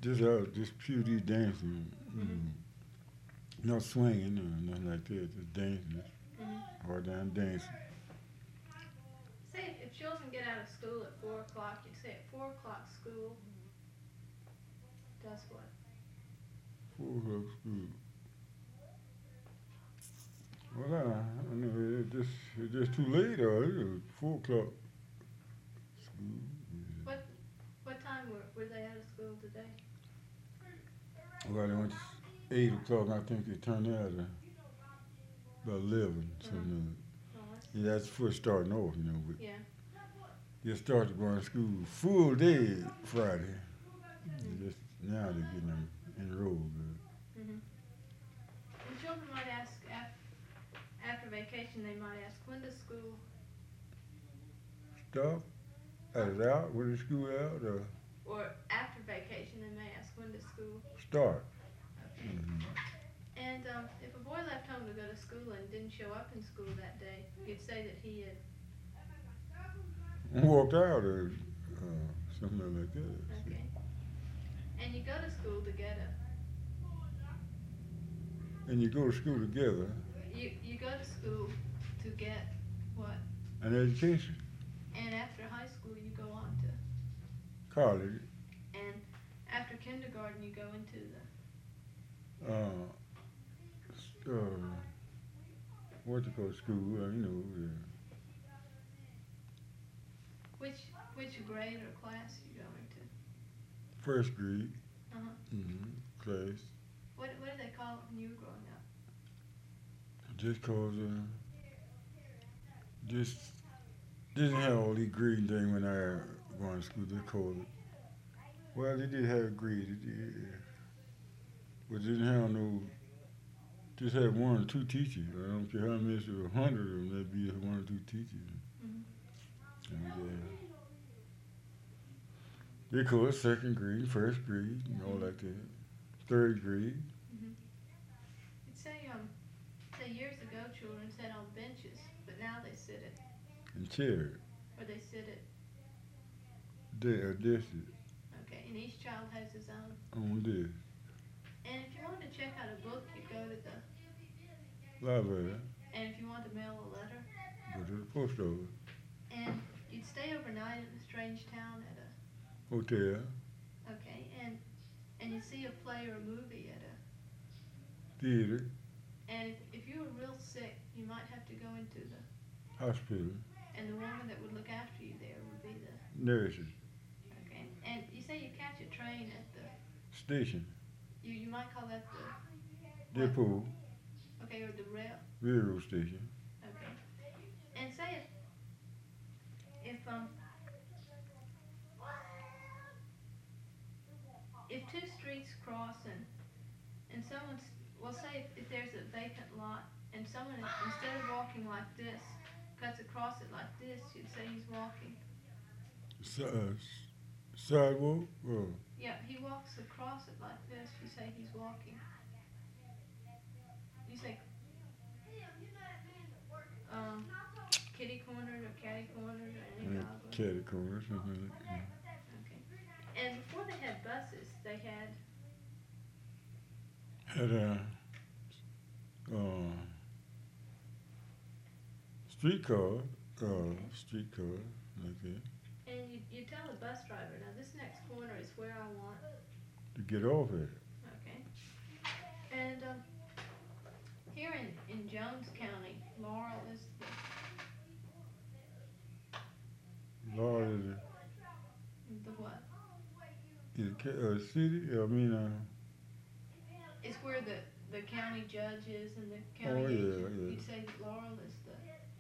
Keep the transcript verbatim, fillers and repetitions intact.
Just out, just pure these dancing, Mhm. mm, no swinging or nothing like that. Just dancing, Mhm. hard down dancing. Say if, if children get out of school at four o'clock, you'd say at four o'clock school does what? Four o'clock school. Well, I, I know it just it's just too late. Or it was four o'clock school. What what time were, were they out of school today? Well, they went to eight o'clock. I think they turned out at about eleven, Uh huh. something like Oh, that's that. Yeah, that's first starting off, you know. But yeah. they started going to school full day Friday. Mm. Just now they're getting them enrolled. Mhm. And children might ask af- after vacation. They might ask, when does school? Stop. At it out when the school out or Or after vacation, they may ask, when does school? start. Okay. Mm-hmm. And um, if a boy left home to go to school and didn't show up in school that day, you'd say that he had. Walked out or uh, something like that. Okay. And you go to school to get a. And you go to school together. You you go to school to get what? An education, And after high school, you go on to. college, And after kindergarten, you go into the. uh, uh, what you call school, uh, you know, yeah. Which which grade or class you go into? First grade, Uh huh. mm-hmm. class. What what do they call it when you were growing up? Just cause, uh, just didn't have all these grading thing when I going to school. They called it. Well, they did have a grade, it did, yeah. But didn't have no. Just had one or two teachers. I don't care how many, there were a hundred of them. That'd be one or two teachers. Mhm. And, uh, they call it second grade, first grade, and all Mhm. like that. Third grade, Mhm. You'd say um say years ago children sat on benches, but now they sit at and chair. or they sit at. They uh, this is Okay, and each child has his own. on this And if you want to check out a book, you go to the. library. And if you want to mail a letter, Go to the post office, and you'd stay overnight in a strange town at a. hotel, Okay, and and you see a play or a movie at a. theater, And if, if you were real sick, you might have to go into the. hospital, And the woman that would look after you there would be the. nurses, Okay, and you say you catch a train at the. station, You you might call that the. What? depot, Okay, or the rail. railroad station. Okay, and say if if um if two streets cross and and someone's well say if, if there's a vacant lot and someone instead of walking like this cuts across it like this, you'd say he's walking. Si- uh, s- sidewalk, oh, Yeah, he walks across it like this. You say he's walking. You say um kitty cornered or catty cornered or any and dog. catty corner, something like that. Okay. And before they had buses, they had. Had a uh, streetcar, uh, streetcar, like that, And you, you tell the bus driver, now this next corner is where I want. to get off at it. Okay. And um, here in, in Jones County, Laurel is the, Law is the what? a, is a ca- uh, city, I mean, uh, It's where the, the county judge is and the oh county yeah, agent. yeah. You'd say that Laurel is the.